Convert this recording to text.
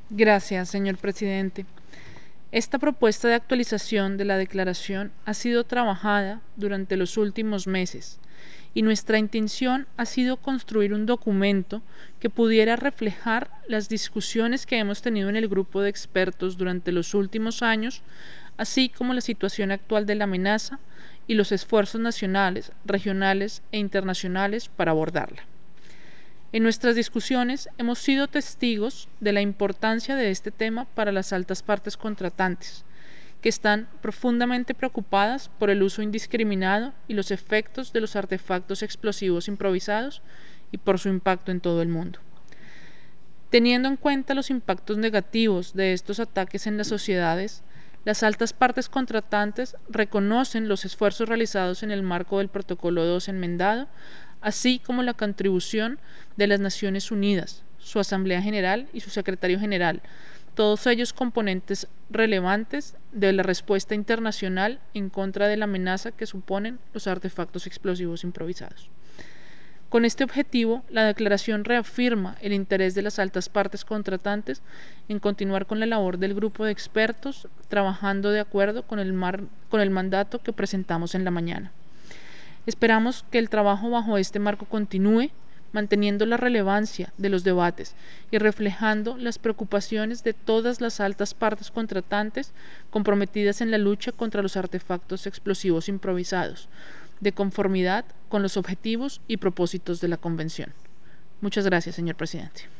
Gracias, señor presidente. Esta propuesta de actualización de la declaración ha sido trabajada durante los últimos meses y nuestra intención ha sido construir un documento que pudiera reflejar las discusiones que hemos tenido en el grupo de expertos durante los últimos años, así como la situación actual de la amenaza y los esfuerzos nacionales, regionales e internacionales para abordarla. En nuestras discusiones hemos sido testigos de la importancia de este tema para las altas partes contratantes, que están profundamente preocupadas por el uso indiscriminado y los efectos de los artefactos explosivos improvisados y por su impacto en todo el mundo. Teniendo en cuenta los impactos negativos de estos ataques en las sociedades, las altas partes contratantes reconocen los esfuerzos realizados en el marco del Protocolo 2 enmendado, así como la contribución de las Naciones Unidas, su Asamblea General y su Secretario General, todos ellos componentes relevantes de la respuesta internacional en contra de la amenaza que suponen los artefactos explosivos improvisados. Con este objetivo, la declaración reafirma el interés de las altas partes contratantes en continuar con la labor del grupo de expertos, trabajando de acuerdo con el mandato que presentamos en la mañana. Esperamos que el trabajo bajo este marco continúe, manteniendo la relevancia de los debates y reflejando las preocupaciones de todas las altas partes contratantes comprometidas en la lucha contra los artefactos explosivos improvisados, de conformidad con los objetivos y propósitos de la Convención. Muchas gracias, señor presidente.